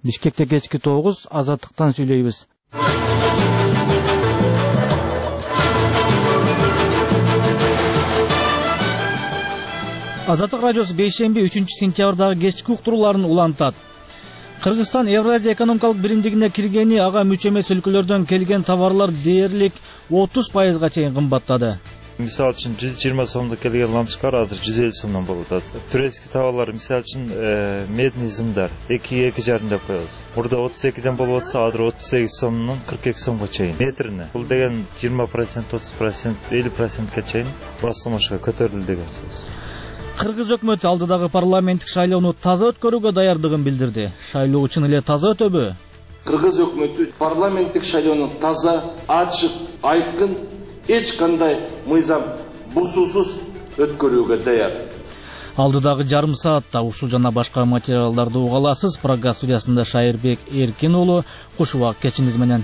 Бишкекте кечки 9, Азаттыктан сүйлөйбүз. Азаттык радиосу бейшемби 3-сентябрдагы кечки уктурууларын улантат. Кыргызстан Евразия экономикалык биримдигине киргени ага мүчө эмес өлкөлөрдөн келген товарлар дээрлик 30%га чейин кымбаттады. Мисал үчүн 120 сомдо келген лампочкалар азыр 150 сомдон болуп атат. Турецкий товарлар, мисал үчүн медный зымдар 2,5 деп коебуз. Мурда 32ден болуп атса, азыр 38 сомдон 42 сомго чейин. Метрине. Бул деген 20%, 30%, 50%га чейин басылмашка көтөрүлдү деген сөз. Кыргыз өкмөтү алдыдагы парламенттик шайлоону таза өткөрүүгө даярдыгын билдирди. Шайлоо үчүн эле таза өтөбү? Кыргыз өкмөтү парламенттик шайлоону таза, ачык, айкын, эч кандай мыйзам бузуусуз өткөрүүгө даяр. Алдыдагы жарым саатта ушул жана башка материалдарды уга аласыз. Программа студиясында Шайырбек Эркин уулу, куш убак кечиңиз менен.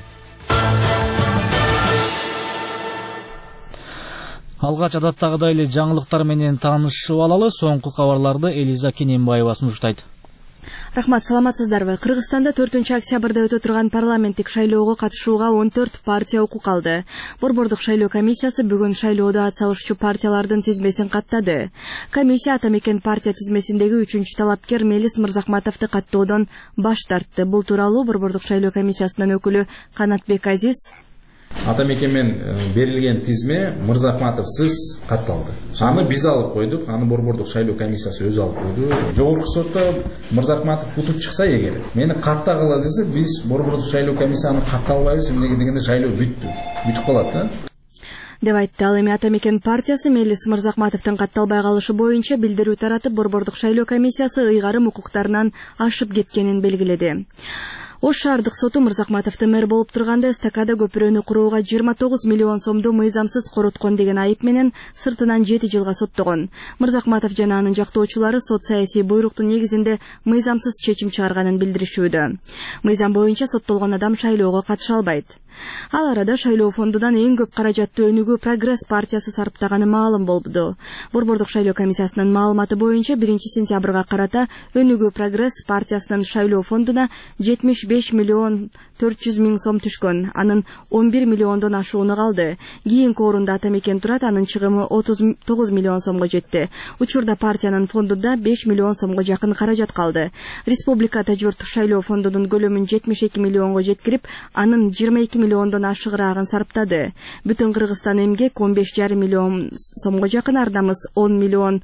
Алгач адаттагыдай эле жаңылыктар менен таанышып алалы. Соңку кабарларды Элиза Кененбаева сунуштайт. Рахмат, саламатсыздарбы? Кыргызстанда 4-октябрда өтө турган парламенттик шайлоого катышууга 14 партия укук алды. Борбордук шайлоо комиссиясы бүгүн шайлоодо ат салышчу партиялардын тизмесин каттады. Комиссия Атамекен партия тизмесиндеги 3-чү талапкер Мелис Мырзахматовду каттоодон баш тартты. Бул тууралуу Борбордук шайлоо комиссиясынын өкүлү Канатбек Азиз Атамекенмен берилген тизме Мырзахматовсыз катталды. Аны биз алып койдук, аны Борбордук шайлоо комиссиясы өзү алып койду. Жогорку сотто Мырзахматов утуп чыкса эгер, мени каттагыла десе, биз Борбордук шайлоо комиссияны катталбайбыз, эмнеге дегенде шайлоо бүттү. Бүтүп калат да. Деп айтты. Ал эми Атамекен партиясы Мелис Мырзахматовдун катталбай калышы боюнча билдирүү таратып, Борбордук шайлоо комиссиясы ыйгарым укуктарынан ашып кеткенин белгиледи. Ош шаардык соту Мырзахматовду мэр болуп турганда эстакада көпүрөнү курууга 29 миллион сомду мыйзамсыз короткон деген айып менен сыртынан 7 жылга соттогон. Мырзахматов жана анын жактоочулары сот саясий буйруктун негизинде мыйзамсыз чечим чыгарганын билдиришүүдө. Мыйзам боюнча соттолгон адам шайлоого катыша албайт. Ал арада шайлоо фондунан эң көп каражатты Өнүгүү Прогресс партиясы сарптаганы маалым болду. Борбордук шайлоо комиссиясынын маалыматы боюнча 1-сентябрга карата Өнүгүү Прогресс партиясынын шайлоо фондуна 75 миллион 400 миң сом түшкөн. Анын 11 миллиондон ашууну калды. Кийинки орунда Атамекен турат, анын чыгымы 39 миллион сомго жетти. Учурда партиянын фондунда 5 миллион сомго жакын каражат калды. Республикада журт шайлоо фондунун көлөмүн 72 миллионго жеткирип, анын 22 миллиондон ашыгыраагын сарптады. Бүтүн Кыргызстан эмгек 15,5 миллион сомго жакын, ар намыс 10 миллион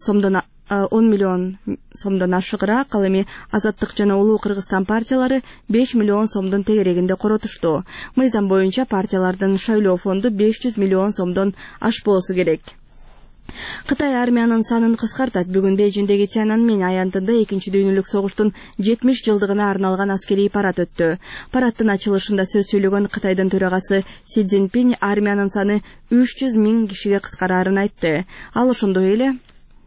сомдон ашыгыраак. Ал эми Азаттык жана Улуу Кыргызстан партиялары 5 миллион сомдун тегерегинде коротушту. Мыйзам боюнча партиялардын шайлоо фонду 500 миллион сомдон ашпоосу керек. Кытай армиянын санын кыскартат. Бүгүн Бейжиңдеги Тяньаньмэнь аянтында 2-чи дүйнөлүк согуштун 70 жылдыгына арналган аскерий парад өттү. Парадтын ачылышында сөз сүйлөгөн Кытайдын төрагасы Си Цзиньпин армиянын саны 300 миң кишиге кыскараарын айтты. Ал ошондой эле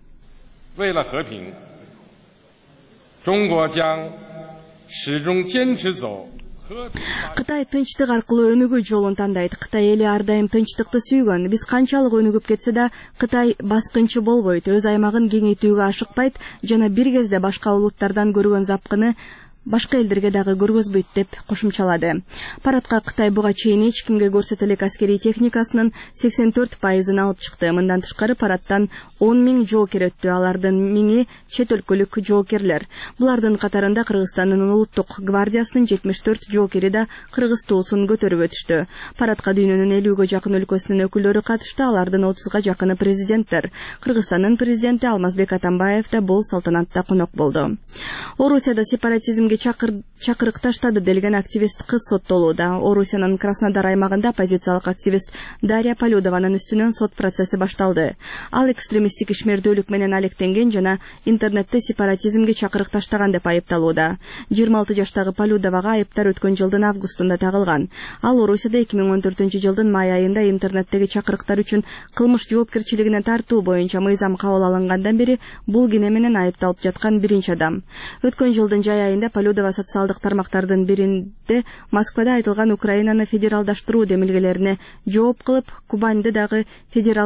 Кытай тынчтык аркылуу өнүгүү жолун тандайт. Кытай эли ар дайым тынчтыкты сүйгөн. Биз канчалык өнүгүп кетсе да, Кытай баскынчы болбойт, өз аймагын кеңейтүүгө ашыкпайт жана бир кезде башка улуттардан көргөн запкыны башка элдерге дагы көргөзбөйт деп кошумчалады. Парадка Кытай буга чейин эч кимге көрсөтө элек аскерий техникасынын 84%-ын алып чыкты. Мындан тышкары парадтан 10 миң жоокер өттү. Алардын 1000 чет өлкөлүк жоокерлер. Булардын катарында Кыргызстандын улуттук гвардиясынын 74 жоокери да кыргыз туусун көтөрүп өтүштү. Парадка дүйнөнүн 50ге жакын өлкөсүнүн өкүлдөрү катышты. Алардын 30га жакыны президенттер. Кыргызстандын президенти Алмазбек Атамбаев да бул салтанатта конок болду. Орусияда сепаратизмге чакырык таштады делген активист кыз соттолууда. Орусиянын Краснодар аймагында оппозициялык активист Дарья Полюдованын үстүнөн сот процесси башталды. Ал экстремисттик ишмердүүлүк менен алектенген жана интернетте сепаратизмге чакырык таштаган деп айыпталууда. 26 жаштагы Полюдовага айыптар өткөн жылдын августунда тагылган. Ал Орусияда 2014-жылдын май айында интернеттеги чакырыктар үчүн кылмыш жоопкерчилигине тартуу боюнча мыйзам кабыл алынгандан бери бул кине менен айыпталып жаткан биринчи адам. Өткөн жылдын жай айында Полюдова социалдык тармактардын биринде Москвада айтылган Украинаны федералдаштыруу демилгелерине жооп кылып, Кубаньды дагы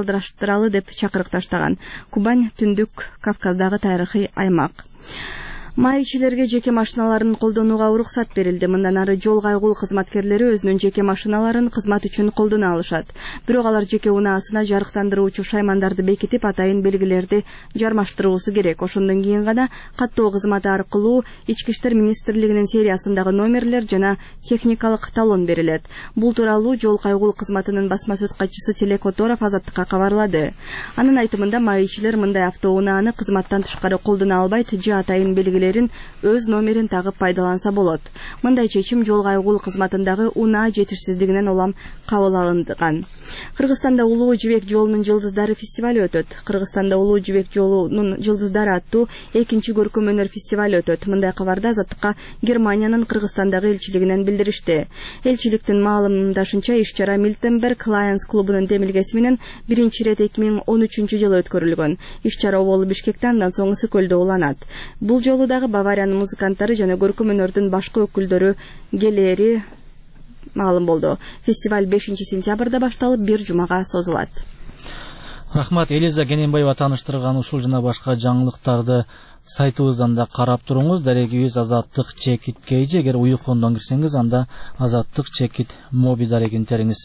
федералдаштыралы деп чакырык таштаган. Кубань Түндүк Кавказдагы тарыхый аймак. Майчилерге жеке машиналарын колдонууга уруксат берилди. Мындан ары жол кайгул кызматкерлери өзүнүн жеке машиналарын кызмат үчүн колдоно алышат. Бирок алар жеке унаасына жарыктандыруучу шаймандарды бекитип, атайын белгилерди жармаштыруусу керек. Ошондон кийин гана каттоо кызматы аркылуу Ички иштер министрлигинин сериясындагы номерлер жана техникалык талон берилет. Бул тууралуу жол кайгул кызматынын басма сөз катчысы Тилек Оторов Азаттыкка кабарлады. Анын айтымында майчилер мындай автоунааны кызматтан тышкары колдоно албайт же атайын белгилерин өз номерин тагып пайдаланса болот. Мындай чечим жол кайгул кызматындагы унаа жетишсиздигинен улам кабыл алынган. Кыргызстанда Улуу жибек жолунун жылдыздары фестивали өтөт. Кыргызстанда Улуу жибек жолунун жылдыздары аттуу экинчи көркөм өнөр фестивали өтөт. Мындай кабарда Азаттыкка Германиянын Кыргызстандагы элчилигинен билдиришти. Элчиликтин маалымдашынча иш-чара Miltenberg Lions клубунун демилгеси менен биринчи ирет 2013-жылы өткөрүлгөн. Иш-чара болуп Бишкекте, андан соң Ысык көлдө уланат. Бул жолу дагы Бавариянын музыканттары жана көркөм өнөрдүн башка өкүлдөрү келери маалым болду. Фестиваль 5-сентябрда башталып 1 жумага созулат. Рахмат, Элиза Кененбаева тааныштырган ушул жана башка жаңылыктарды сайтыбыздан да карап туруңуз. Дарегибиз Азаттык Чекит Кейжи. Эгер уюкондон кирсеңиз, анда Азаттык Чекит Моби дарегин териңиз.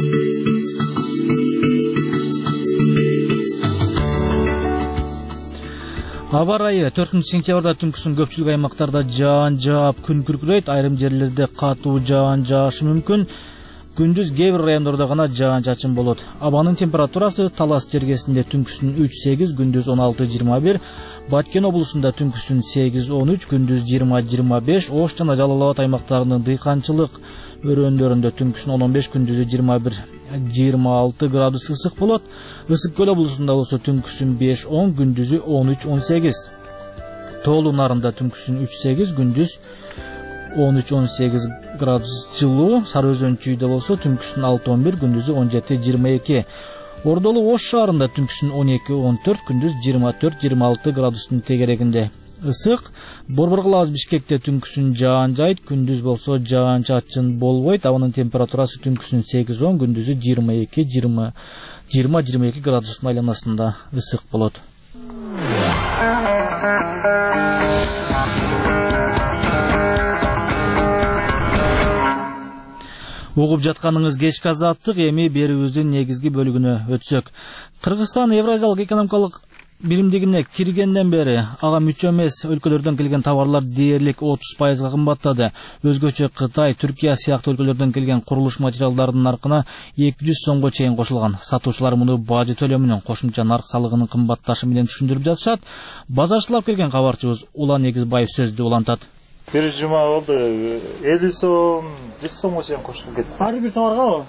Аба ырайы 4-сентябрда түнкүсүн көпчүлүк аймактарда жаан жаап, күн күркүрөйт, айрым жерлерде катуу жаан жаашы мүмкүн. Күндүз кээ бир райондордо гана жаан чачын болот. Абанын температурасы Талас жергесинде түнкүсүн 3-8, күндүз 16-21, Баткен облусунда түнкүсүн 8-13, күндүз 20-25, Ош жана Жалал Абад аймактарынын дыйканчылык өрөөндөрүндө түнкүсүн 15, күндүзү 21-26 градус ысык болот. Ысык көл облусунда болсо түнкүсүн 5-10, күндүзү 13-18. Тоолуу нарында түнкүсүн 3-8, күндүз 13-18 градус жылуу. Сары Өзөн чүйдө болсо түнкүсүн 6-11, күндүзү 17-22. Ордолу Ош шаарында түнкүсүн 12-14, күндүз 24-26 градустун тегерегинде. Ысык. Борборгулабыз Бишкекте түнкүсүн жаан жайт, күндүз болсо жаан чачын болбойт. Абанын температурасы түнкүсүн 8-10, күндүзү 22 градустун айланасында ысык болот. Угуп жатканыңыз кечки Азаттык, эми берүүбүздүн негизги бөлүгүнө өтсөк. Кыргызстан Евразиялык экономикалык биримдигине киргенден бери ага мүчө эмес өлкөлөрдөн келген товарлар дээрлик 30% кымбаттады. Өзгөчө Кытай, Түркия сыяктуу өлкөлөрдөн келген курулуш материалдарынын наркына 200 сомго чейин кошулган. Сатуучулар муну бажы төлөмүнүн кошумча нарк салыгынын кымбатташы менен түшүндүрүп жатышат. Базарчылап келген кабарчыбыз Улан Эгизбаев сөздү улантат. Bir cuma oldu. 50 som, 100 somga чейин кошулуп кетти. Ар бир товарга?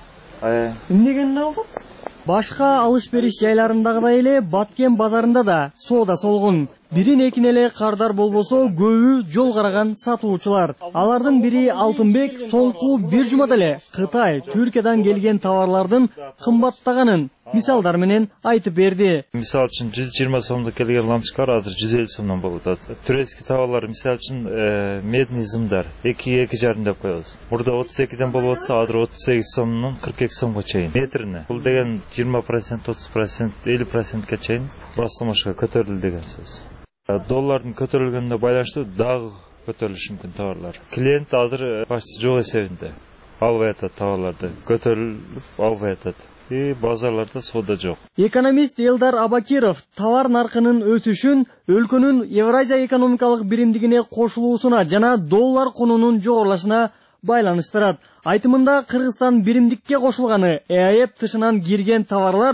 Эмнеден алды? Башка алыш-бериш жайларындагыдай эле Баткен базарында да соода солгун. Бирин-экин эле кардар болбосо көбү жол караган сатуучулар. Алардын бири Алтынбек соңку бир жумада эле Кытай, Түркиядан келген товарлардын кымбаттаганын мисалдар менен айтып берди. Мисал үчүн 120 сомдо келген лампочкалар азыр 150 сомдон болуп атат. Турецкий товарлар мисал үчүн медный зымдар 2-2,5 деп коебуз. Мурда 32ден болуп атса, азыр 38 сомдон 42 сомго чейин метрине. Бул деген 20%, 30%, 50%ке чейин басылмашка көтөрүлдү деген сөз. Доллардын көтөрүлгөнүнө байланыштуу дагы көтөрүлүшү мүмкүн товарлар. Клиент азыр почти жок эсебинде албай атат товарларды, көтөрүлүп албай атат. Базарларда соода жок. Экономист Элдар Абакиров товар наркынын өсүшүн өлкөнүн Евразия экономикалык биримдигине кошулуусуна жана доллар кунунун жогорулашына байланыштырат. Айтымында Кыргызстан биримдикке кошулганы ЭАЭП тышынан кирген товарлар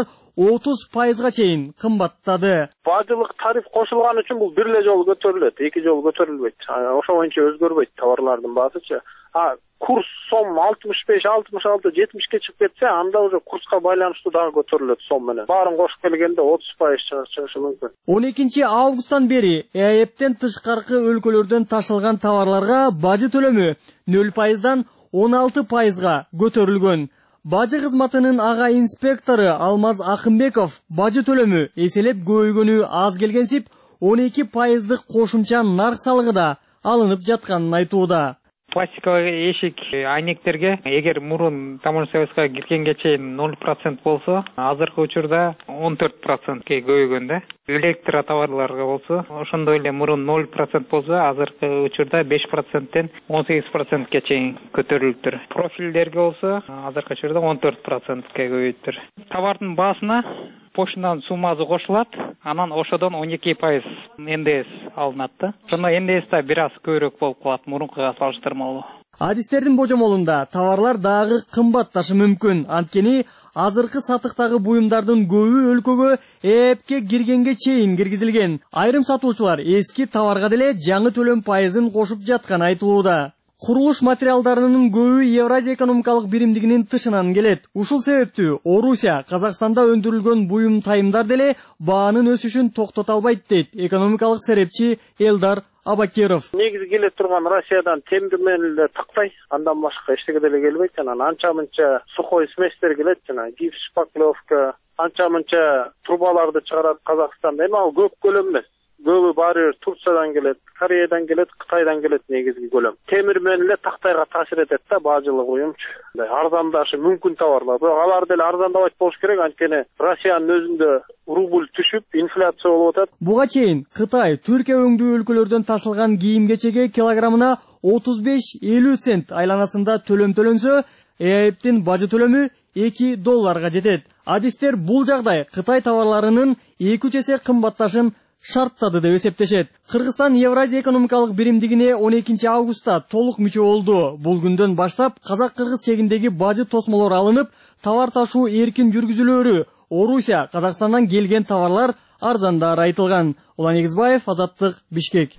30%га чейин кымбаттады. Бажылык тариф кошулган үчүн бул бир эле жолу көтөрүлөт, эки жолу көтөрүлбөйт. Ошо боюнча өзгөрбөйт товарлардын баасычы. Курс сом 65, 66, 70ке чыгып кетсе, анда уже курска байланыштуу дагы көтөрүлөт сом менен. Баарын кошуп келгенде 30% чыгышы мүмкүн. 12 августтан бери ЭАЭПтен тышкаркы өлкөлөрдөн ташылган товарларга бажы төлөмү 0%дан 16%га көтөрүлгөн. Бажы кызматынын ага инспектору Алмаз Акымбеков бажы төлөмү эселеп көбөйгөнү аз келгенсип 12%дык кошумча нарк салыгы да алынып жатканын айтууда. Пластиковый эшик айнектерге эгер мурун таможня союзга киргенге чейин 0% болсо, азыркы учурда 14%ке көбөйгөн да. Электр товарларга болсо, ошондой эле мурун 0% болсо, азыркы учурда 5%тен 18%ке чейин көтөрүлүптүр. Профилдерге болсо, азыркы учурда 14%ке көбөйүптүр. Товардын баасына поштадан суммасы кошулат, анан ошодон 12% НДС алынат да. Ошондо НДС да бир аз көбүрөөк болуп калат мурункуга салыштырмалуу. Адистердин божомолунда товарлар дагы кымбатташы мүмкүн. Анткени азыркы сатыктагы буюмдардын көбү өлкөгө эпке киргенге чейин киргизилген. Айрым сатуучулар эски товарга деле жаңы төлөм пайызын кошуп жатканы айтылууда. Курулуш материалдарынын көбү Евразия экономикалык биримдигинин тышынан келет. Ушул себептүү Орусия Казакстанда өндүрүлгөн буюм тайымдар деле баанын өсүшүн токтото албайт дейт экономикалык серепчи Элдар Абакиров. Негизи келе турган Россиядан темир менен эле тыктай, андан башка эчтеке деле келбейт. Анан анча-мынча сухой сместер келет, жана гипс, шпаклевка, анча-мынча трубаларды чыгарат Казакстанда. Эми ал көп көлөм эмес. Көбү баары Турциядан келет, Кореядан келет, Кытайдан келет негизги көлөм. Темир менен эле тактайга таасир этет да баажылык уюмчу. Арзандашы мүмкүн товарлар. Бирок алар деле арзандабайт болуш керек, анткени Россиянын өзүндө рубль түшүп, инфляция болуп атат. Буга чейин Кытай Түркия өңдүү өлкөлөрдөн ташылган кийим-кечеге килограммына 35-50 цент айланасында төлөм төлөнсө, ЭАЭПтин бажы төлөмү $2 жетет. Адистер бул жагдай Кытай товарларынын 2 эсе кымбатташын шарттады деп эсептешет. Кыргызстан Евразия экономикалык биримдигине 12 августта толук мүчө болду. Бул күндөн баштап казак-кыргыз чегиндеги бажы тосмолор алынып, товар ташуу эркин жүргүзүлөөрү, Орусия, Казакстандан келген товарлар арзандары айтылган. Улан Эгизбаев, Азаттык, Бишкек.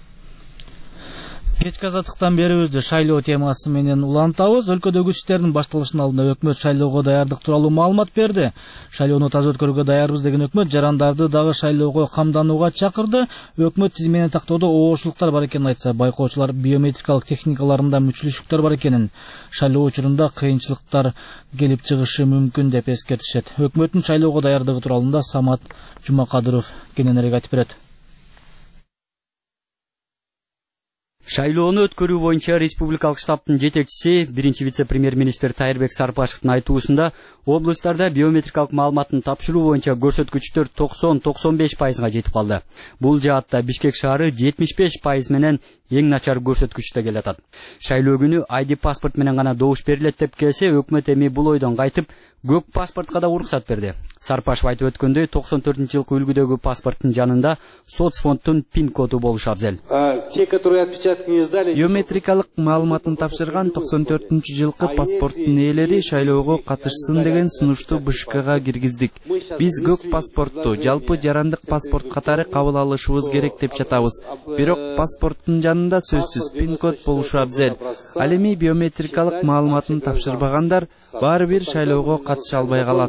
Кечки азаттыктан берүүбүздү шайлоо темасы менен улантабыз. Өлкөдөгү иштердин башталышынын алдында өкмөт шайлоого даярдык тууралуу маалымат берди. Шайлоону таза өткөрүүгө даярбыз деген өкмөт жарандарды дагы шайлоого камданууга чакырды. Өкмөт тизмени тактоодо оошулуктар бар экенин айтса, байкоочулар биометрикалык техникаларында мүчүлүшүктөр бар экенин, шайлоо учурунда кыйынчылыктар келип чыгышы мүмкүн деп эскертишет. Өкмөттүн шайлоого даярдыгы тууралуу Самат Жумакадыров кененирээк айтып берет. Шайлоону өткөрүү боюнча республикалык штабтын жетекчиси, биринчи вице-премьер-министр Тайырбек Сарпашевдин айтуусунда, облустарда биометрикалык маалыматтын тапшыруу боюнча көрсөткүчтөр 90-95%га жетип калды. Бул жаатта Бишкек шаары 75% менен эң начар көрсөткүчтө келатат. Шайлоо күнү ID паспорт менен гана добуш берилет деп келсе, өкмөт эми бул ойдон кайтып, көк паспортко да уруксат берди. Сарпашев айтып өткөндөй, 94-жылкы үлгүдөгү паспорттун жанында соцфонддун пин коду болушу абзел. Биометрикалык маалыматын тапшырган 94-жылкы паспорттун ээлери шайлоого катышсын деген сунушту БШКга киргиздик. Биз көк паспортту жалпы жарандык паспорт катары кабыл алышыбыз керек деп жатабыз. Бирок паспорттун жанында сөзсүз пин код болушу абзел. Ал эми биометрикалык маалыматын тапшырбагандар баары бир шайлоого катыша албай калат.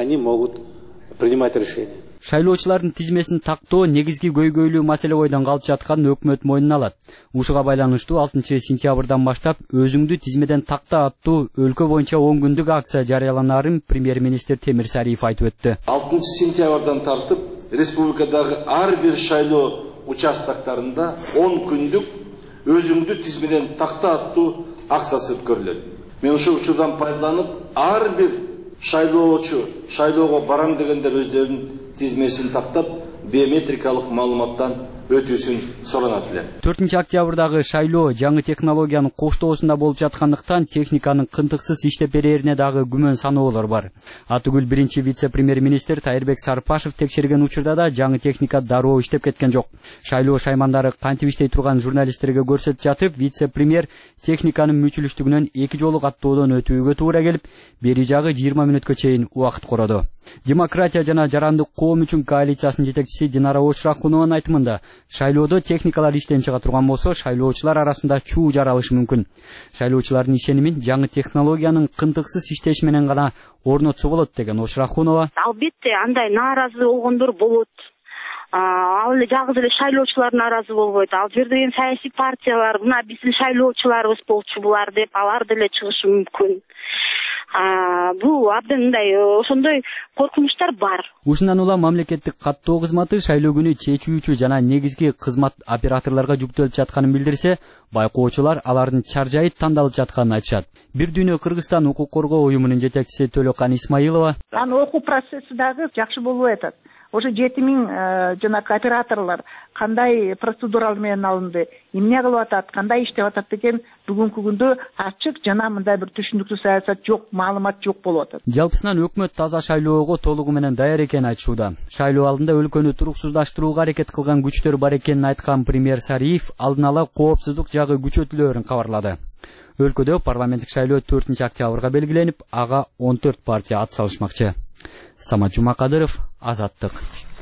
Шайлоочулардын тизмесин тактоо негизги көйгөйлүү маселе бойдон калып жатканын өкмөт мойнуна алат. Ушуга байланыштуу 6-сентябрдан баштап өзүңдү тизмеден такта аттуу өлкө боюнча 10 күндүк акция жарыяланаарын премьер-министр Темир Сариев айтып өттү. 6-сентябрдан тартып республикадагы ар бир шайлоо участоктарында 10 күндүк өзүңдү тизмеден такта аттуу акциясы өткөрүлөт. Мен ушул учурдан пайдаланып, ар бир шайлоочу шайлоого барам дегендер өздөрүнүн тизмесин тактап, биометрикалык маалыматтан өтүүсүн суранат эле. 4-октябрдагы шайлоо жаңы технологиянын коштоосунда болуп жаткандыктан техниканын кынтыксыз иштеп берерине дагы күмөн саноолор бар. Атүгүл биринчи вице-премьер-министр Тайырбек Сарпашев текшерген учурда да жаңы техника дароо иштеп кеткен жок. Шайлоо шаймандары кантип иштей турган журналисттерге көрсөтүп жатып, вице-премьер техниканын мүчүлүштүгүнөн 2 жолу каттоодон өтүүгө туура келип, бери жагы 20 мүнөткө чейин убакыт короду. Демократия жана жарандык коом үчүн коалициясынын жетекчиси Динара Очрахунованын айтымында, шайлоодо техникалар иштен чыга турган болсо, шайлоочулар арасында чуу жаралышы мүмкүн. Шайлоочулардын ишенимин жаңы технологиянын кынтыксыз иштеши менен гана орнотсо болот деген Очрахунова. Албетте андай нааразы болгондор болот. Ал эле жалгыз эле шайлоочулар нааразы болбойт. Ал жерде эми саясий партиялар, мына биздин шайлоочуларыбыз болчу булар деп алар деле чыгышы мүмкүн. бул абдан мындай ошондой коркунучтар бар. Ушундан улам мамлекеттик каттоо кызматы шайлоо күнү чечүүчү жана негизги кызмат операторлорго жүктөлүп жатканын билдирсе, байкоочулар алардын чаржайы тандалып жатканын айтышат. Бир дүйнө Кыргызстан укук коргоо уюмунун жетекчиси Төлөкан Исмаилова: Анын окуу процесси дагы жакшы болуп атат. Ошо 7000 жанагы операторлор кандай процедуралар менен алынды, эмне кылып атат, кандай иштеп атат деген бүгүнкү күндө ачык жана мындай бир түшүнүктүү саясат жок, маалымат жок болуп атат. Жалпысынан өкмөт таза шайлоого толугу менен даяр экенин айтышууда. Шайлоо алдында өлкөнү туруксуздаштырууга аракет кылган күчтөр бар экенин айткан премьер Сариев алдын ала коопсуздук жагы күчөтүлөөрүн кабарлады. Өлкөдө парламенттик шайлоо 4 октябрга белгиленип, ага 14 партия ат салышмакчы. Самат Жумакадыров, Азаттык.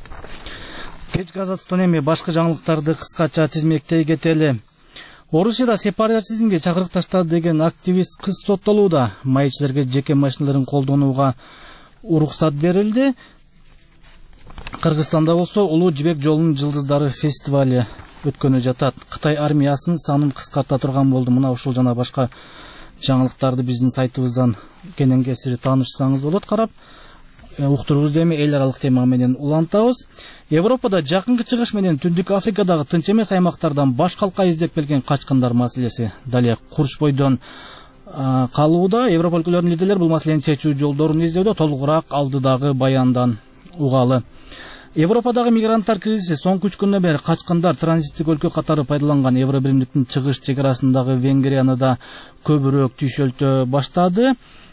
Кечки азаттыктан эми башка жаңылыктарды кыскача тизмектей кетели. Орусияда сепаратизмге чакырык таштады деген активист кыз соттолууда. Майчыларга жеке машиналарын колдонууга уруксат берилди. Кыргызстанда болсо Улуу Жибек жолунун жылдыздары фестивали өткөнү жатат. Кытай армиясынын санын кыскарта турган болду. Мына ушул жана башка жаңылыктарды биздин сайтыбыздан кенен кесири таанышсаңыз болот. Карап уктурубузду эми эл аралык тема менен улантабыз. Европада жакынкы чыгыш менен Түндүк Африкадагы тынч эмес аймактардан баш калка издеп келген качкындар маселеси дале курчпойдон калууда. Европа өлкөлөрүнүн лидерлери бул маселени чечүү жолдорун издөдө. Толугураак алдыдагы баяндан угалы. Европадагы мигранттар кризиси соңку 3 күндөн бери качкындар транзиттик өлкө катары пайдаланган Евробиримдиктин чыгыш чек арасындагы Венгрияны да көбүрөөк түйшөлтө баштады.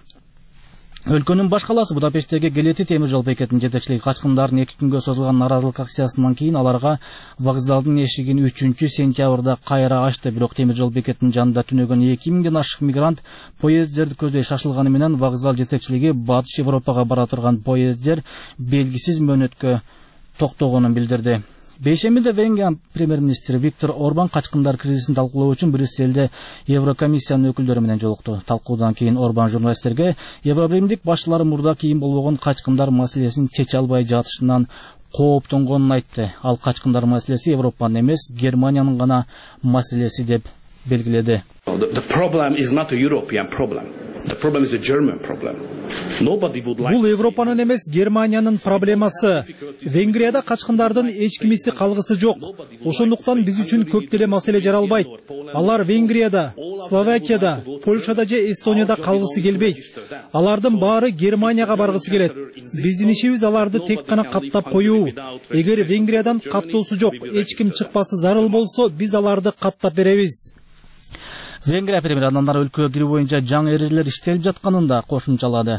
Өлкөнүн баш калаасы Будапешттеги Гелети темир жол бекетинин жетекчилиги качкындардын 2 күнгө созулган наразылык акциясынан кийин аларга вокзалдын эшигин 3-сентябрда кайра ачты. Бирок темир жол бекетинин жанында түнөгөн 2000ден ашык мигрант поезддерди көздөй шашылганы менен вокзал жетекчилиги Батыш Европага бара турган поезддер белгисиз мөөнөткө токтогонун билдирди. Бейшембиде Венгрия премьер-министри Виктор Орбан качкындар кризисин талкуулоо үчүн Брюсселде Еврокомиссиянын өкүлдөрү менен жолукту. Талкуудан кийин Орбан журналисттерге Евробиримдик башчылары мурда кийин болбогон качкындар маселесин чече албай жатышынан кооптонгонун айтты. Ал качкындар маселеси Европанын эмес, Германиянын гана маселеси деп белгиледи. The problem is not a European problem. The problem is a German problem. Бул Европанын эмес, Германиянын проблемасы. Венгрияда качкындардын эч кимиси калгысы жок. Ошондуктан биз үчүн көп деле маселе жаралбайт. Алар Венгрияда, Словакияда, Польшада же Эстонияда калгысы келбейт. Алардын баары Германияга баргысы келет. Биздин ишибиз аларды тек гана каттап коюу. Эгер Венгриядан каттоосу жок, эч ким чыкпасы зарыл болсо, биз аларды каттап беребиз. Венгрия премьери андан ары өлкөгө кирүү боюнча жаңы эрежелер иштелип жатканын да кошумчалады.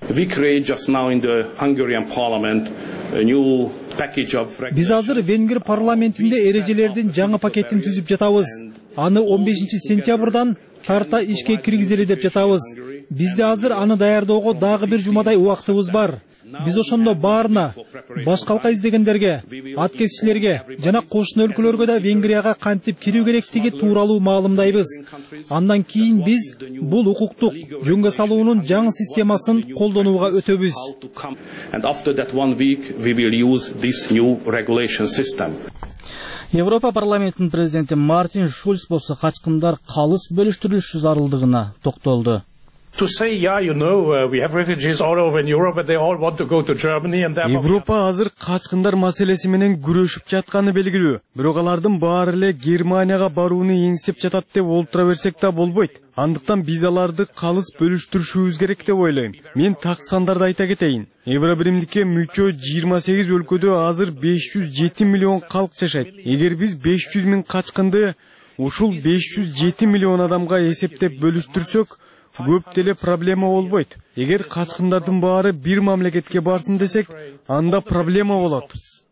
Биз азыр Венгер парламентинде эрежелердин жаңы пакетин түзүп жатабыз. Аны 15 сентябрдан тарта ишке киргизели деп жатабыз. Бизде азыр аны даярдоого дагы бир жумадай убактыбыз бар. Биз ошондо баарына, баш калка издегендерге, ат кесичилерге жана кошуна өлкөлөргө да Венгрияга кантип кирүү керектиги тууралуу маалымдайбыз. Андан кийин биз бул укуктук жөнгө салуунун жаңы системасын колдонууга өтөбүз. Европа парламентинин президенти Мартин Шульц болсо качкындар калыс бөлүштүрүлүшү зарылдыгына токтолду. Европа азыр качкындар маселеси менен күрөшүп жатканы белгилүү. Бирок алардын баары эле Германияга барууну эңсеп жатат деп олтура берсек да болбойт. Андыктан биз аларды калыс бөлүштүрүшүбүз керек деп ойлойм. Мен так сандарды айта кетейин. Евробиримдикке мүчө 28 өлкөдө азыр 507 миллион калк жашайт. Эгер биз 500 миң качкынды ушул 507 миллион адамга эсептеп бөлүштүрсөк, көп деле проблема болбойт. Эгер качкындардын баары бир мамлекетке барсын десек, анда проблема болот.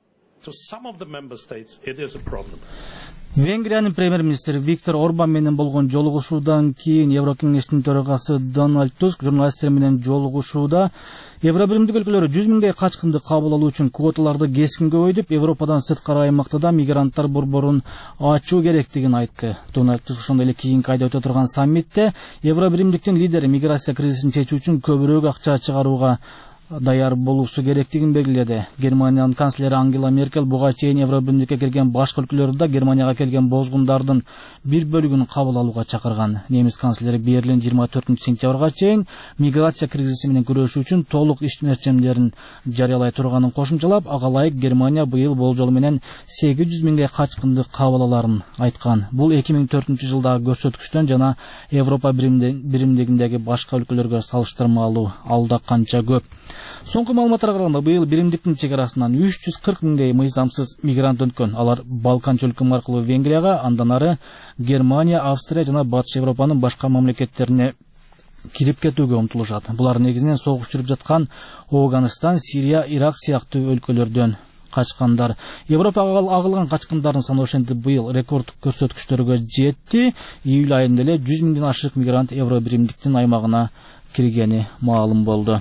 Венгриянын премьер-министри Виктор Орбан менен болгон жолугушуудан кийин Еврокеңештин төрагасы Дональд Туск журналисттер менен жолугушууда Евробиримдик өлкөлөрү 100 миңдей качкынды кабыл алуу үчүн квоталарды кескин көбөйтүп, Европадан сырткары аймакта да мигранттар борборун ачуу керектигин айтты. Дональд Туск ошондой эле кийинки айда өтө турган саммитте Евробиримдиктин лидери миграция кризисин чечүү үчүн көбүрөөк акча чыгарууга даяр болуусу керектигин белгиледи. Германиянын канцлери Ангела Меркель буга чейин Евробиримдикке келген башка өлкөлөрдө Германияга келген бозгундардын бир бөлүгүн кабыл алууга чакырган. Немис канцлери Берлин 24-сентябрга чейин миграция кризиси менен күрөшүү үчүн толук иш мерчемдерин жарыялай турганын кошумчалап, ага ылайык Германия быйыл болжол менен 800 миңге качкынды кабыл аларын айткан. Бул 2004-жылдагы көрсөткүчтөн жана Европа биримдигиндеги башка өлкөлөргө салыштырмалуу алда канча көп. Соңку маалыматтарга караганда быйыл биримдиктин чек арасынан 340 миңдей мыйзамсыз мигрант өнткөн. Алар Балкан чөлкөмү аркылуу Венгрияга, андан ары Германия, Австрия жана Батыш Европанын башка мамлекеттерине кирип кетүүгө умтулушат. Булар негизинен согуш жүрүп жаткан Афганистан, Сирия, Ирак сыяктуу өлкөлөрдөн качкандар. Европага агылган качкындардын саны ошентип быйыл рекорд көрсөткүчтөргө жетти. Июль айында эле 100 миңден ашык мигрант Евро биримдиктин аймагына киргени маалым болду.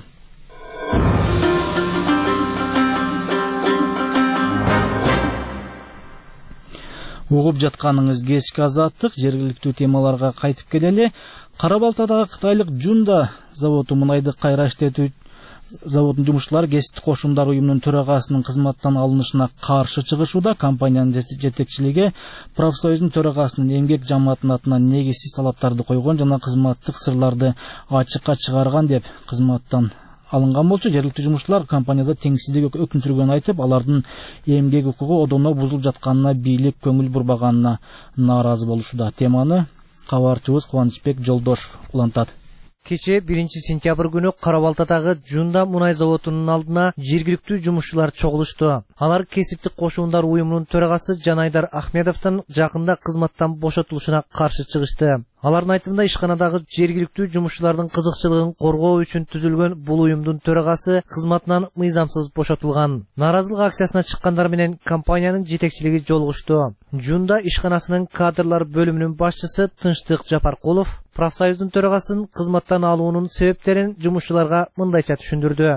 Угуп жатканыңыз кечки азаттык, жергиликтүү темаларга кайтып келели. Кара Балтадагы кытайлык Жунда заводу мунайды кайра иштетүү заводунун жумушчулары кесиптик кошумдар уюмунун төрагасынын кызматтан алынышына каршы чыгышууда. Компаниянын жетекчилиги профсоюздун төрагасынын эмгек жамаатынын атынан негизсиз талаптарды койгон жана кызматтык сырларды ачыкка чыгарган деп кызматтан алынган болчу. Жергиликтүү жумушчулар компанияда теңсиздик өкүм сүргөнүн айтып, алардын эмгек укугу одоно бузулуп жатканына бийлик көңүл бурбаганына нааразы болушууда. Теманы кабарчыбыз Кубанычбек Жолдошев улантат. Кече 1-сентябрь күнү Кара Балтадагы Жунда мунай заводунун алдына жергиликтүү жумушчулар чогулушту. Алар кесиптик кошуундар уюмунун төрагасы Жанайдар Ахмедовдун жакында кызматтан бошотулушуна каршы чыгышты. Алардын айтымында ишканадагы жергиликтүү жумушчулардын кызыкчылыгын коргоо үчүн түзүлгөн бул уюмдун төрагасы кызматынан мыйзамсыз бошотулган. Нааразылык акциясына чыккандар менен компаниянын жетекчилиги жолугушту. Жунда ишканасынын кадрлар бөлүмүнүн башчысы Тынчтык Жапаркулов профсоюздун төрагасын кызматтан алуунун себептерин жумушчуларга мындайча түшүндүрдү.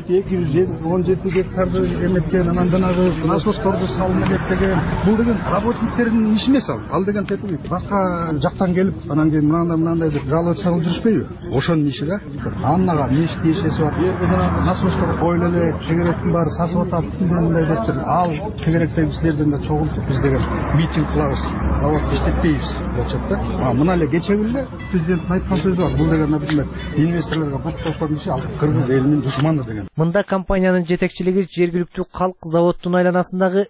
217 гектарды эметкен, ананданагы насосторду салынып деген. Бул деген работниктердин иши эмес ал деген башка жактан келип, анан кийин мынандай деп жалоба чыгып жүрүшпөйбү? Ошонун иши да. Аннага мешит ишеси бар. Жерде насостор коюлуп эле, тегеректин баары сасып атат, мындай дептир. Ал тегеректеги кишилерден да чогултуп биз деген митинг кылабыз. Завод иштетпейбиз болчот да. Мына эле кече күнү президенттин айткан сөзү бар. Бул деген, например, инвесторлорго бут кошкон иши ал кыргыз элинин душманы деген. Мында компаниянын жетекчилиги жергиликтүү калк заводдун айланасындагы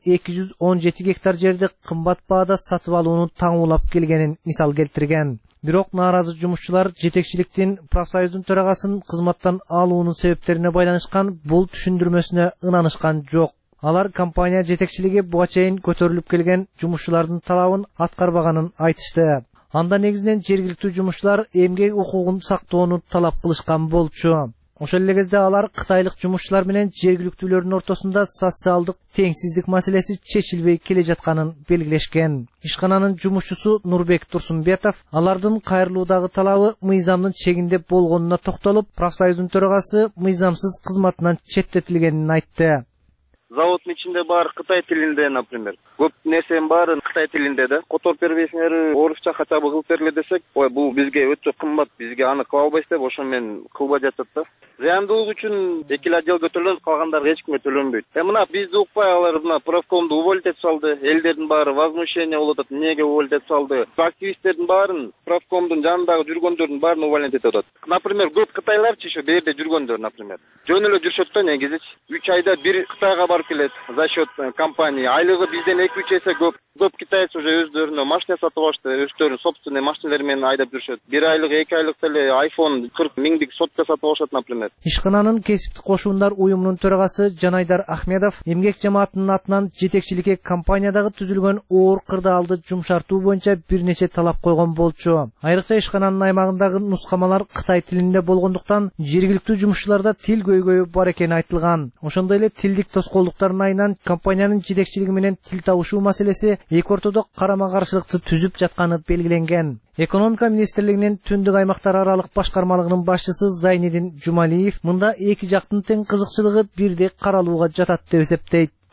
217 гектар жерди кымбат баада сатып алууну таңуулап келгенин мисал келтирген. Бирок нааразы жумушчулар жетекчиликтин профсоюздун төрагасын кызматтан алуунун себептерине байланышкан бул түшүндүрмөсүнө ынанышкан жок. Алар компания жетекчилиги буга чейин көтөрүлүп келген жумушчулардын талабын аткарбаганын айтышты. Анда негизинен жергиликтүү жумушчулар эмгек укугун сактоону талап кылышкан болчу. Ошол эле кезде алар кытайлык жумушчулар менен жергиликтүүлөрдүн ортосунда социалдык теңсиздик маселеси чечилбей келе жатканын белгилешкен. Ишкананын жумушчусу Нурбек Турсунбетов алардын кайрылуудагы талабы мыйзамдын чегинде болгонуна токтолуп, профсоюздун төрагасы мыйзамсыз кызматынан четтетилгенин айтты. Заводдун ичинде баары Кытай тилинде, например. Көп нерсенин баары Кытай тилинде да. Котор первесиңер орусча хотя бы кылып бергиле десек, ой, бул бизге өтө кымбат, бизге аны кыла албайсыз деп, ошо менен кылбай жатат да. Зыяндуулук үчүн эки отдел көтөрүлөт, калгандар эч кимге төлөнбөйт. Мына бизди укпай алар мына профкомду уволить этип салды. Элдердин баары возмущение болуп атат. Эмнеге уволить этип салды? Активисттердин баарын, профкомдун жанындагы жүргөндөрдүн баарын уволить этип атат. Например, көп кытайларчы ошо берде жүргөндөр, например. Жөн эле жүрүшөт да негизичи. 3 айда бир Кытайга келет за счет компании. Айлыгы бизден 2-3 эсе көп. Көп китайцы уже өздөрүнө машина сатып алышты, өздөрүнүн собственный машиналары менен айдап жүрүшөт. 1 айлык, 2 айлык эле iPhone 40 миңдик сотка сатып алышат, например. Ишкананын кесиптик кошуундар уюмунун төрагасы Жанайдар Ахмедов эмгек жамаатынын атынан жетекчиликке компаниядагы түзүлгөн оор кырдаалды жумшартуу боюнча бир нече талап койгон болчу. Айрыкча ишкананын аймагындагы нускамалар Кытай тилинде болгондуктан жергиликтүү жумушчуларда тил көйгөйү бар экени айтылган. Ошондой эле тилдик тоскоолдуктардын айынан компаниянын жетекчилиги менен тил табышуу маселеси эки ортодо карама-каршылыкты түзүп жатканы белгиленген. Экономика министрлигинин түндүк аймактар аралык башкармалыгынын башчысы Зайнидин Жумалиев мында эки жактын тең кызыкчылыгы бирдей каралууга жатат деп эсептейт.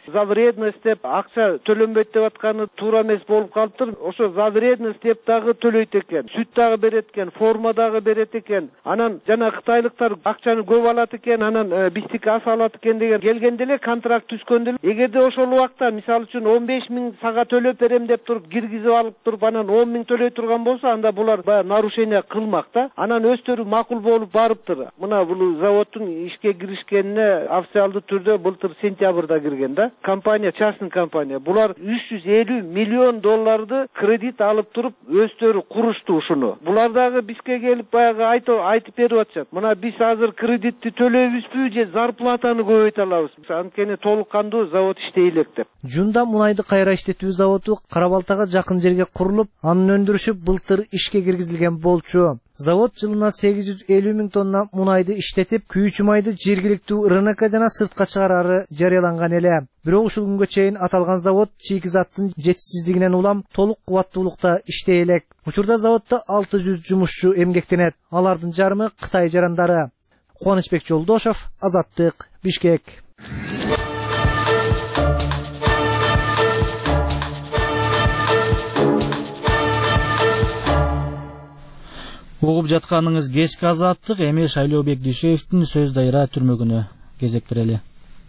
За вредность деп акча төлөнбөйт деп атканы туура эмес болуп калыптыр. Ошо за вредность деп дагы төлөйт экен. Сүт дагы берет экен, форма дагы берет экен. Анан жана кытайлыктар акчаны көп алат экен, анан биздики аз алат экен деген келгенде эле контракт түзгөндө эгерде ошол убакта мисалы үчүн 15 000 сага төлөп берем деп туруп киргизип алып туруп анан 10 000 төлөй турган болсо, анда булар баягы нарушение кылмак да. Анан өздөрү макул болуп барыптыр. Мына бул заводдун ишке киришкенине официалдуу түрдө былтыр сентябрда кирген да. Компания, частный компания. Булар 350 миллион долларды кредит алып туруп өздөрү курушту ушуну. Булар дагы бизге келип баягы айтып берип атышат. Мына биз азыр кредитти төлөйбүзбү же зарплатаны көбөйтө алабыз. Анткени толук кандуу завод иштей элек деп. Жунда мунайды кайра иштетүү заводу Карабалтага жакын жерге курулуп, анын өндүрүшү былтыр ишке киргизилген болчу. Завод жылына 850 000 тонна мунайды иштетип, күйүүчү майды жергиликтүү РНК жана сыртка чыгарары жарыяланган эле. Бирок ушул күнгө чейин аталган завод шикизаттын жетишсиздигинен улам толук кубаттуулукта иштей элек. Учурда заводдо 600 жумушчу эмгектенет. Алардын жарымы Кытай жарандары. Кубанычбек Жолдошов, Азаттык, Бишкек. Угуп жатканыңыз кечки Азаттык, эми Шайлообек Дүйшеевдин сөз дайра түрмөгүнө кезек берели.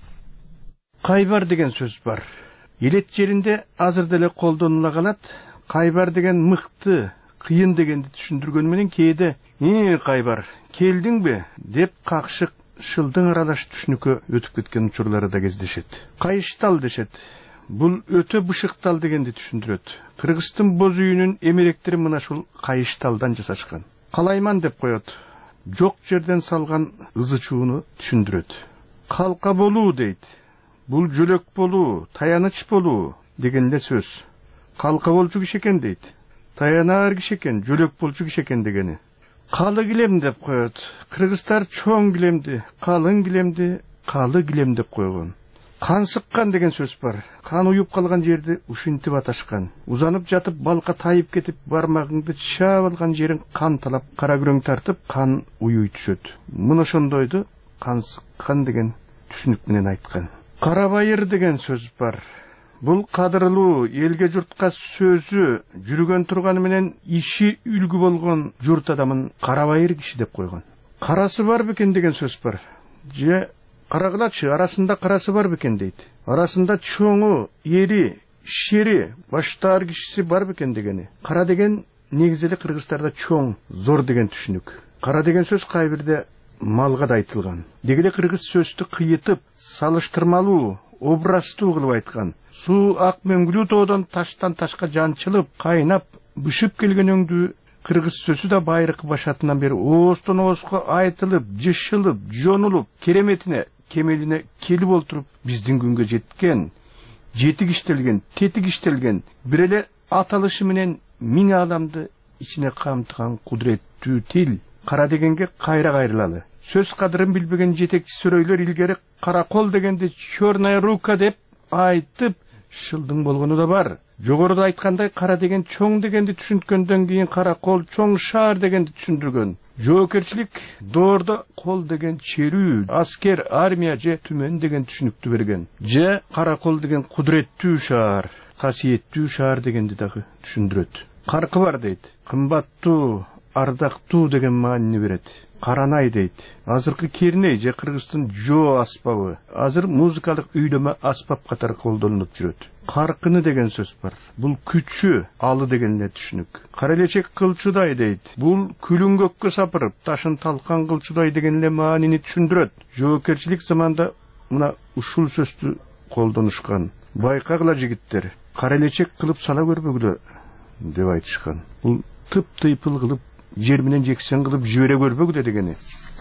Кайбар деген сөз бар. Элет жеринде азыр деле колдонула калат. Кайбар деген мыкты, кыйын дегенди түшүндүргөн менен кээде кайбар, келдиңби деп какшык шылдың аралаш түшүнүккө өтүп кеткен учурлары да кездешет. Кайыштал дешет. Бул өтө бышыктал дегенди түшүндүрөт. Кыргыздын боз үйүнүн эмеректери мына ушул кайышталдан жасашкан. Калайман деп коет. Жок жерден салган ызычууну түшүндүрөт. Калка болуу дейт. Бул жөлөк болуу, таяныч болуу деген эле сөз. Калка болчу киши экен дейт. Таянаар киши экен, жөлөк болчу киши экен дегени. Калы килем деп коет. Кыргыздар чоң килемди, калың килемди, калы килем деп койгон. Кан сыккан деген сөз бар. Кан уюп калган жерди ушинтип аташкан. Узанып жатып балка тайып кетип бармагыңды чаап алган жериң кан талап, кара күрөң тартып, кан уюй түшөт. Мына ошондойду кан сыккан деген түшүнүк менен айткан. Карабайыр деген сөз бар. Бул кадырлуу элге журтка сөзү жүргөн турганы менен иши үлгү болгон журт адамын карабайыр киши деп койгон. Карасы бар бекен деген сөз бар. Же карагылачы, арасында карасы бар бекен дейт. Арасында чоңу, ери, шери, баштаар кишиси бар бекен дегени. Кара деген негизде кыргыздарда чоң, зор деген түшүнүк. Кара деген сөз кайбирде малга да айтылган. Дегеле кыргыз сөздү кыйытып, салыштырмалуу, образтуу кылып айткан. Суу ак мөңгүлүү тоодон таштан ташка жанчылып, кайнап, бышып келген өңдү кыргыз сөзү да байыркы башатынан бери оостон ооска айтылып, жышылып, жонулуп, кереметине, кемелине келип олтуруп биздин күнгө жеткен, жетик иштелген, тетик иштелген, бир эле аталышы менен миң адамды ичине камтыган кудуреттүү тил. Кара дегенге кайра кайрылалы. Сөз кадырын билбеген жетекчи сөрөйлөр илгери каракол дегенди черная рука деп айтып шылдың болгону да бар. Жогоруда айткандай кара деген чоң дегенди түшүнткөндөн кийин каракол чоң шаар дегенди түшүндүргөн. Жоокерчилик доордо кол деген черүү, аскер, армия же түмөн деген түшүнүктү берген. Же каракол деген кудуреттүү шаар, касиеттүү шаар дегенди дагы түшүндүрөт. Каркы бар дейт. Кымбаттуу, ардактуу деген маанини берет. Каранай дейт. Азыркы керней же кыргыздын жоо аспабы. Азыр музыкалык үйлөмө аспап катары колдонулуп жүрөт. Каркыны деген сөз бар. Бул күчү, алы деген эле түшүнүк. Карелечек кылчудай дейт. Бул күлүн көккө сапырып, ташын талкан кылчудай деген эле маанини түшүндүрөт. Жоокерчилик заманда мына ушул сөздү колдонушкан. Байкагыла жигиттер, карелечек кылып сала көрбөгүлө деп айтышкан. Бул тып-тыйпыл кылып, жер менен жексен кылып жибере көрбөгүлө дегени.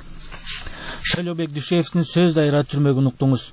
Шайлообек Дүйшеевдин сөз дайра түрмөгүн уктуңуз.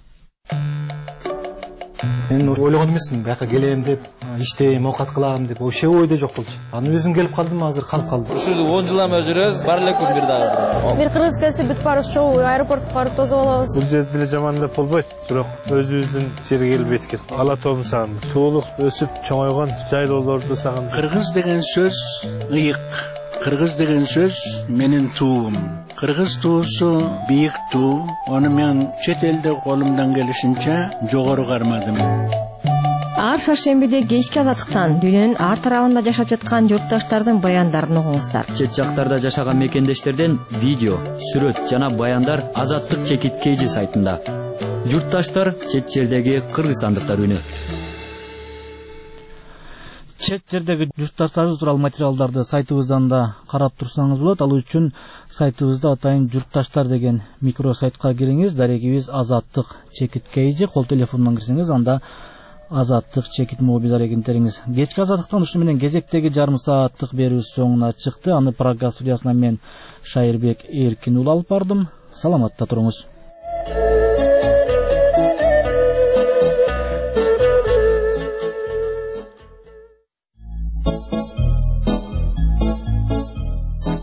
Мен ойлогон эмесмин, бияка келем деп, иштейм, оокат кылам деп, ошо ойдо жок болчу. Анын өзүм келип калдым, азыр калып калдым. Ушул 10 жыл эме жүрөбүз, бар эле күн бир дагы. Бир кыргыз келсе бүт баарыбыз чогуу аэропортко барып тосуп алабыз. Бул жерде деле жаман деп болбойт, бирок өзүбүздүн жерге келип эткет. Ала тобун сагындым. Туулук өсүп чоңойгон жайлоолорду сагындым. Кыргыз деген сөз ыйык, Кыргыз деген сөз менин туум. Кыргыз туусу бийик туу. Аны мен чет элде колумдан келишинче жогору кармадым. Ар шаршембиде кечки азаттыктан дүйнөнүн ар тарабында жашап жаткан журтташтардын баяндарын угуңуздар. Чет жактарда жашаган мекендештерден видео, сүрөт жана баяндар Азаттык чекит KG сайтында. Журтташтар чет жердеги кыргызстандыктар үнү. Чет жердеги журтташтарыбыз тууралуу материалдарды сайтыбыздан да карап турсаңыз болот. Ал үчүн сайтыбызда атайын журтташтар деген микросайтка кириңиз. Дарегибиз Азаттык чекит KG, кол телефонунан кирсеңиз анда Азаттык чекит мобиль дарегинтериңиз. Кечки азаттыктан ушу менен кезектеги жарым сааттык берүүбүз соңуна чыкты. Аны программа студиясынан мен Шайырбек Эркин уулу алып бардым. Саламатта туруңуз.